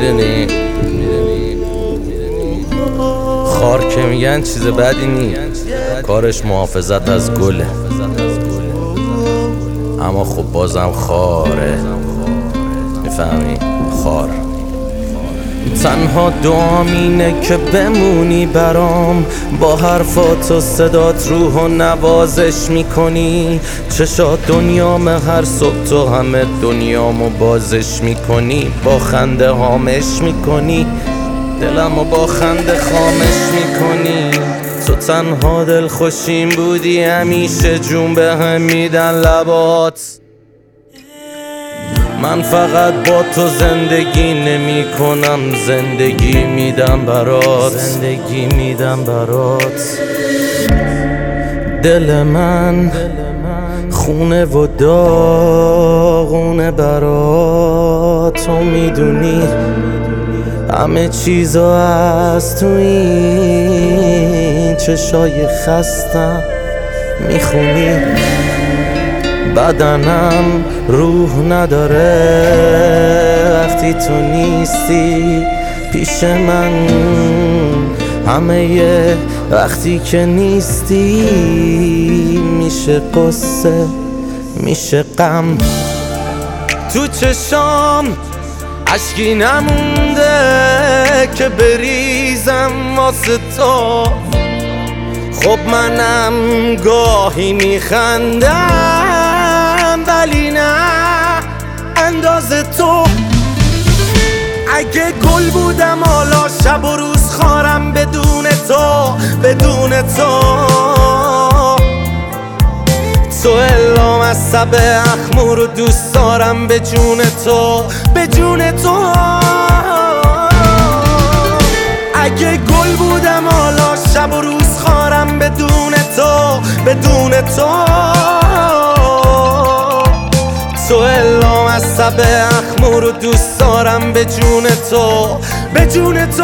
میدونی خار که میگن چیز بدی نی، کارش محافظت از گله، اما خب بازم خاره، میفهمی؟ خار. تنها دعام اینه که بمونی برام، با حرفات و صدات روح و نوازش میکنی، چشات دنیام هر صبح تو همه دنیامو بازش میکنی، با خنده هامش میکنی، دلمو با خنده خامش میکنی. تو تنها دل خوشیم بودی، همیشه جون به هم میدن لبات، من فقط با تو زندگی نمی کنم، زندگی میدم برات، زندگی میدم برات. دل من خونه و داغونه برات، تو میدونی همه چیزا از تو این چشای خستم میخونی، بدنم روح نداره وقتی تو نیستی پیش من، همه وقتی که نیستی میشه قصه میشه غم. تو چشام اشکی نمونده که بریزم واسه تو، خب منم گاهی میخندم ولی نه اندازه تو. اگه گل بودم حالا شب و روز خارم بدون تو، بدون تو. تو الام از سب اخمور رو دوست دارم به جون تو، به جون تو. اگه گل بودم حالا شب و روز خارم بدون تو، بدون تو. تو الام از سب اخمور رو دوست دارم به جون تو، به جون تو.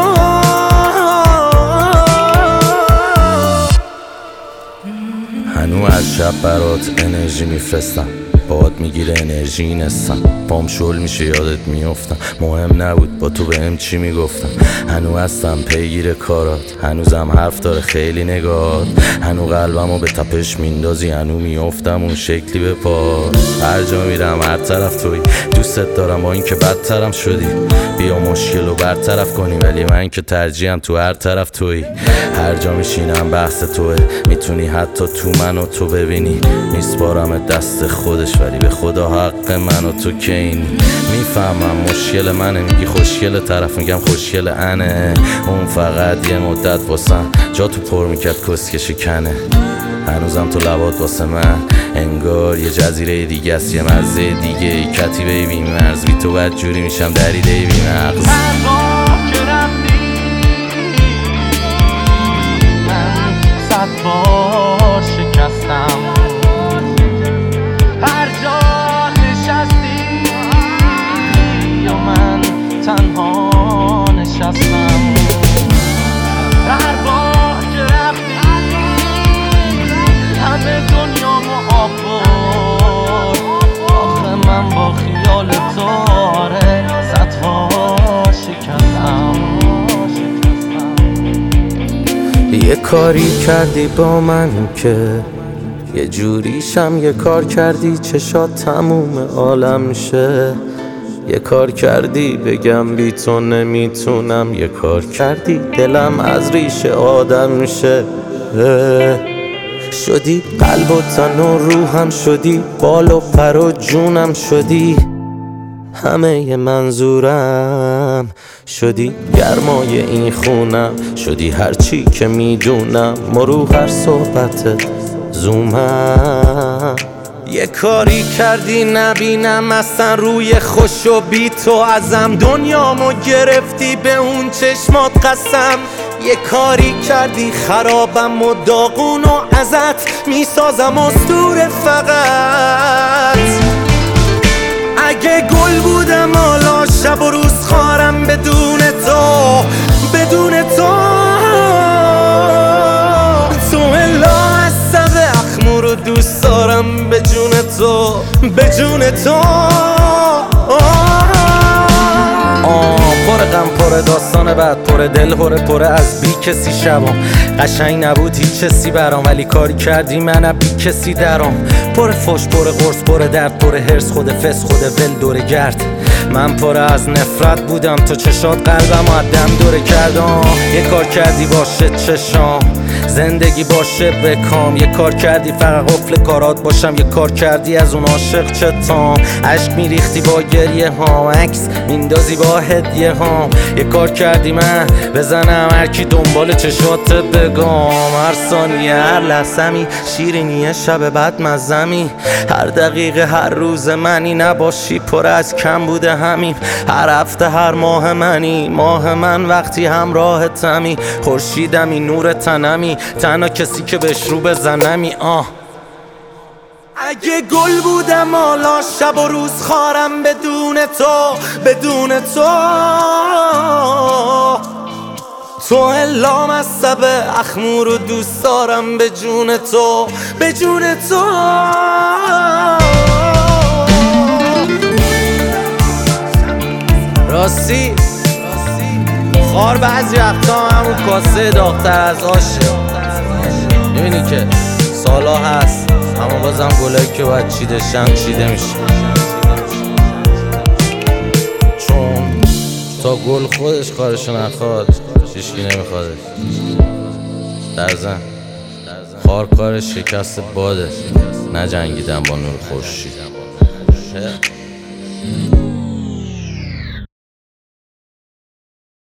هنو از شب برات انرژی میفرستم، باد میگیره انرژی نستم، پام شل میشه یادت میافتم، مهم نبود با تو بهم چی میگفتم. هنو هستم پیگیر کارات، هنوزم حرف داره خیلی نگات، هنو قلبمو به تپش میندازی، هنو میافتم اون شکلی به پا. هر جا میرم هر طرف توی، دوستت دارم با این که بدترم شدی، بیا مشکل رو برطرف کنی، ولی من که ترجیحم تو هر طرف توی. هر جا میشینم بحث توه، میتونی حتی تو منو تو ببینی، میسپارم دست خودش ولی به خدا حق من و تو که اینی. میفهمم مشکل منه، میگی خوشگل، طرف میگم خوشگل انه، اون فقط یه مدت واسم جا تو پر میکرد کسکش کنه. هنوزم تو لبات واسه من انگار یه جزیره دیگه است، یه مرزه دیگه ای، کتیبه بی مرز، بی تو بد جوری میشم دریده بی مغز. صد بار شکستم، هر جا نشستی یا من تنها نشستم، هر بار که رفتی همه دنیامو آب برد، آخه من با خیال تو آره صدها شکستم. یه کاری کردی با من که یه جوریشم، یه کار کردی چشات تموم عالم شه، یه کار کردی بگم بی تو نمیتونم، یه کار کردی دلم از ریشه آدم شه. شدی قلب و تن و روحم، شدی بال و پر و جونم، شدی همه منظورم، شدی گرمای این خونم، شدی هرچی که میدونم و رو هر صحبتت زومم. یه کاری کردی نبینم اصلا روی خوش و بی تو ازم، دنیامو گرفتی به اون چشمات قسم. یه کاری کردی خرابم و داغون و ازت میسازم اسطوره فقط. اگه گل بودم حالا شب و روز خارم بدون تو، بدون تو. تو الا از سب اخمور رو دوست دارم به جون تو، به جون تو. پر غم پر داستان بعد پر دل پر از بی کسی شبام قشنگ نبود هیچ چیزی برام ولی کاری کردی من بی کسی درام پر فش پر قرص پر درد پر هرس خود فس خود ول دور گرد من پر از نفرت بودم تو چشات قلبم دم دوره کردم یه کار کردی باشه چشام زندگی باشه بکام یه کار کردی فقط قفل کارات باشم یه کار کردی از اون عاشق چتام عشق میریختی با گریه هام عکس میندازی با هدیه هام یه کار کردی من بزنم هرکی دنبال چشات بگم هر ثانیه هر لحظمی شیرینیه شب بعد مزمی هر دقیقه هر روز منی نباشی پر از کم بوده همین هر هفته هر ماه منی ماه من وقتی همراه تمی خورشیدمی نور تنمی تنها کسی که بهش رو بزنمی اگه گل بودم حالا شب و روز خارم بدون تو تو الام از سب اخمور و دوست دارم به جون تو راستی خار بعضی وقتا همون کاسه داغ‌تر از آشه میبینی که سالا هست اما بازم گلایی که باید چیده شن چیده میشه چون تا گل خودش کارشو نخواد هیچکی نمیخوادش در زن خار کارش شکست باده نجنگیدن با نور خورشید